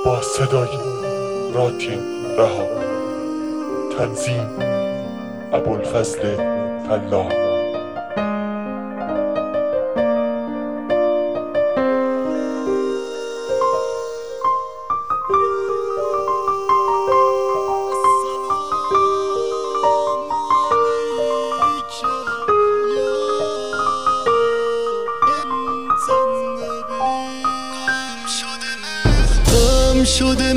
با صدای رادیو رها. تنظیم ابوالفضل فلاح. شده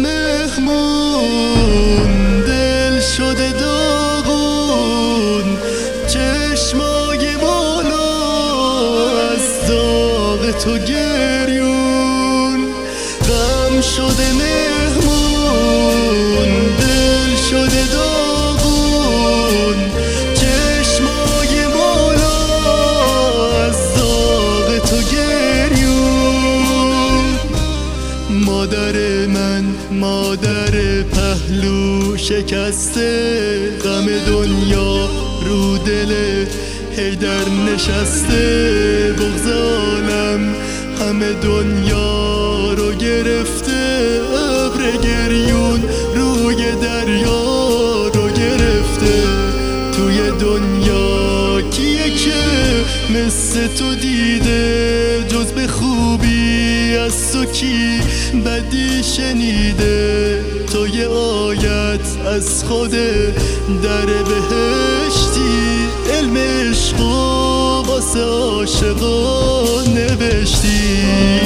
مهمون، دل شده داغون، چشمای بالا از داغ تو گریون. غم شده مهمون، دل شده داغون، چشمای بالا از داغ تو گریون. مادر پهلو شکسته، غم دنیا رو دل حیدر نشسته. بغض عالم همه دنیا رو گرفته، ابر گریون روی دریا رو گرفته. توی دنیا کیه که مثل تو دیده، جز به خوبی از تو کی بدی شنیده؟ تو یه آیت از خود در بهشتی، علم عشق و واسه عاشقا نوشتی.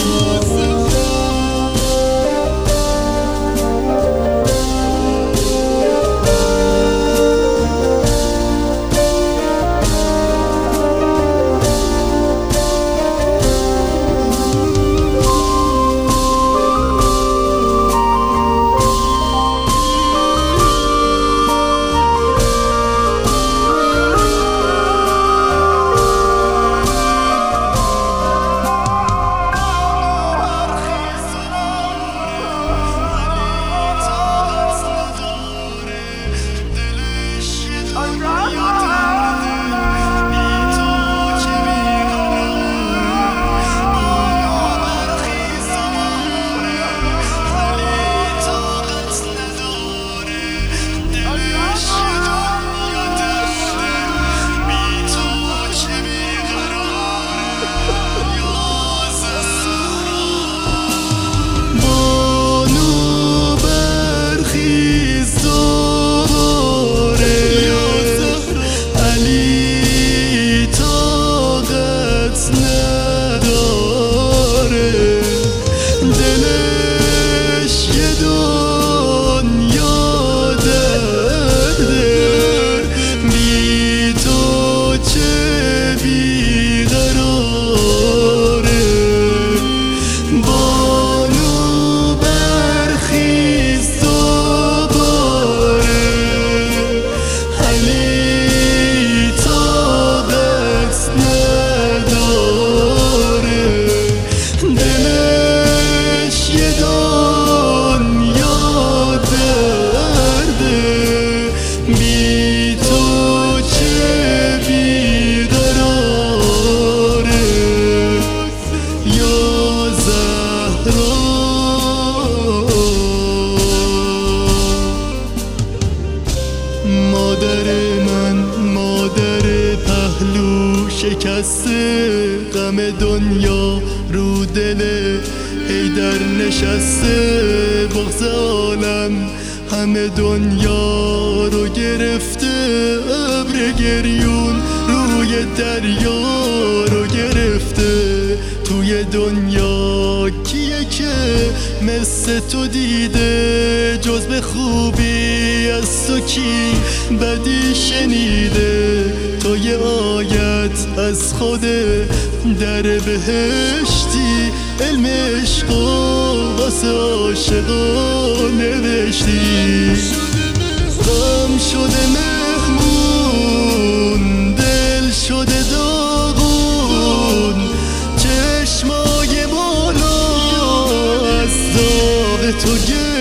مادر پهلو شکسته، غم دنیا رو دل حیدر نشسته. بغض عالم همه دنیا رو گرفته، ابر گریون روی دریا رو گرفته. توی دنیا کیه که مثل تو دیده، جز به خوبی از تو کی بدی شنیده؟ تو یه آیت از خود در بهشتی، علم عشق و واسه عاشقا نوشتی. غم شده مهمون، دل شده داغون، چشمای بالا از داغ تو